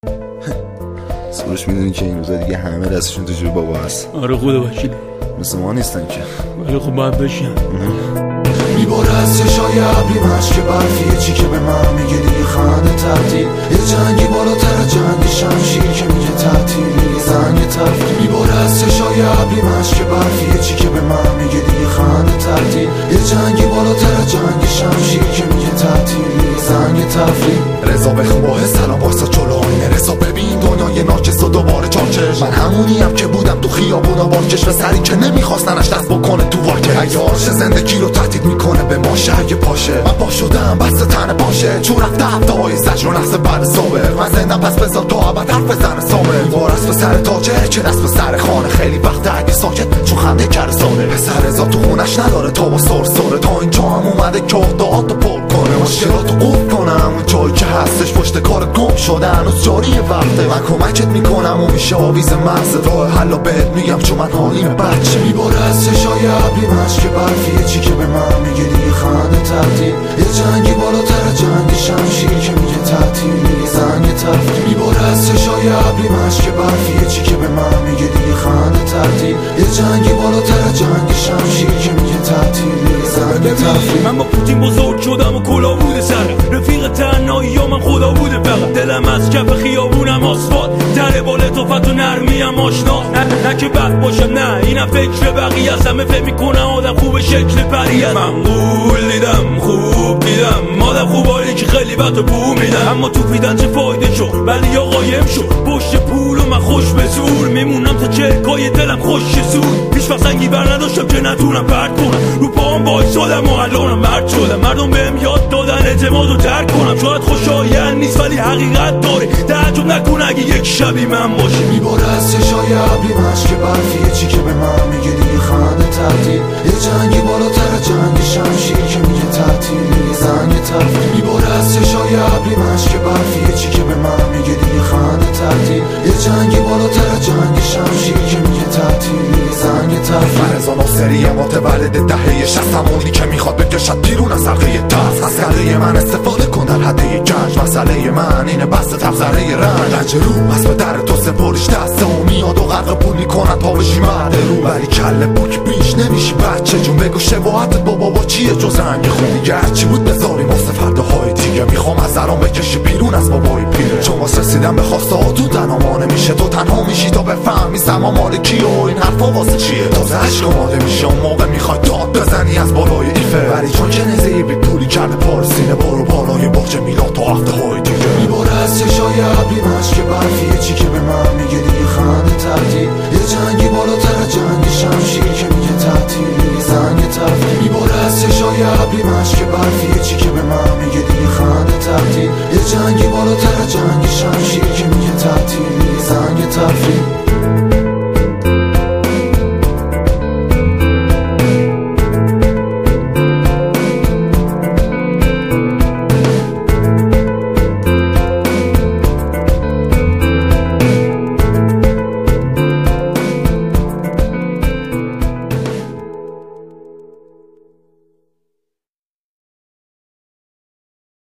سروش میدونی که این روزا دیگه همه دستشون تو جیب بابا هست. آره خدا وکیله، مثل ما نیستن که. ولی خب باید بشین. میباره از چشای ابری مشک برفیه چی که به من میگه دیگه خنده تهدید، یه جنگی بالاتر جنگ شمشیر که میگه تعطیل یه زنگ تفریح. میباره از چشای ابری مشک برفیه چی که به من میگه دیگه خنده تهدید، یه جنگی بالاتر جنگ شمشیر که میگه تعطیل یه زنگ تفریح. رضا به خوبه سلام واسه جلو آینه، رضا ببین دنیای ناکس و دوباره چاچش. من همونیم که بودم تو خیابونا با کش و سری که نمیخواستنش دست بکنه تو واکه. اگه عاشق زندگی رو تهدید میکنه به ماشه اگه پاشه، من با شدم بسته تن باشه چون رفته هفته های زجر و نفس بعد صبح. من زندم پس بذار تو ابد حرف بزن سامه. وارث به سر تاجر که دست به سر خانه، خیلی وقت اگه ساکت چون خنده کرسانه. پسر رضا تو خونش نداره تا با سرسره، تا اینجا هم اومده که اهداعاتو پر کنه، مشکلاتو قفل کنم. اون جایی که هستش پشت کارت گم شده هنوز جاریه وقته. من کمکت میکنم و میشه آویز محض راه حلا بهت میگم چون من حالیم بچه. میباره از چشای ابری مشک برفیه چی که به من میگه دیگه خنده تهدید، یه جنگی بالاتر جنگ شمشیر که میگه تعطیل یه زنگ تفریح. میباره از چشای ابری مشک برفیه چی که به من میگه دیگه خنده تهدید، یه جنگی بالاتر جنگ شمشیر که میگه تعطیل یه زنگ تفریح. من با پوتین بزرگ شدم و کلا بوده سرم، رفیق تنهایی یا من خدا بوده فقط. دلم از کف خیابونم آسفالت، در بال توفت و نرمیم آشنا. نه که بد باشم، نه اینم فکر بقیه است. همه فکر میکنن آدم خوب شکل پری است. من قول دیدم خوب دیدم آدم خوبایی که خیلی وقت بو میدن، اما تو پیدن چه فایده شد ولی یا قایم شد پشت پول و من خوش به زور میمونم تا چرکای دلم خوش سود. پیش وقت سنگی بر نداشتم که نتونم پرد کنم، رو پاهم وایسادم و الانم مرد شدم. مردم بهم یاد دادن اعتمادو ترک کنم، شاید خوشایند نیست ولی حقیقت داره. تعجب نکن اگه یک شبی من باشه. میباره از چشای ابری مشک برفیه چی که به من میگه دیگه خنده تهدید، یه جنگی بالاتر جنگ شمشیر که میگه تعطیل یه زنگ تفریح. میباره از چشای ابری مشک برفیه چی که به من میگه دیگه خنده تهدید، یه جنگی بالاتر جنگ شمشیر که میگه تعطیل یه زنگ تفریح. فرزا ناصری متولد دهه 60، همونی که میخواد بکشد بیرون از حلقه دست. از گله من استفاده کن در حد گنج، مسئله من اینه بسته تفسره رنج رو از به در تو سپریش دسته و میاد و غرق پول میکنن پا بشی مرد رو. ولی کل بک بیش نمیشی بچه جون، بگو شباهتت با بابا چیه جز رنگ خون. دیگه هرچی بود بذاریم واسه فرداهای دیگه، میخوام از درام بکشی بیرون از بابای پیره. چون واسه رسیدن به خواسته ها تو تنها نمیشه، تو تنها میشی تا بفهمی زمان مال کیه و این حرفا واسه چیه. تازه عشق آماده میشه اون موقع میخوای داد بزنی از بالای ایفه، ولی چون که نزهی بی پولی کرده پارسینه برو بالای باغچه میلاد تا هفته های دیگه. میباره از چشای ابری مشک برفیه چی که به من میگه دیگه خنده تهدید، یه جنگی بالاتر جنگ شمشیر که میگه تعطیل یه زنگ تفریح. میباره از چشای ابری مشک برفیه چی که به من میگه دیگه خنده تهدید، یه جنگی بالاتر جنگ شمشیر که میگه تعطیل یه زنگ تفریح.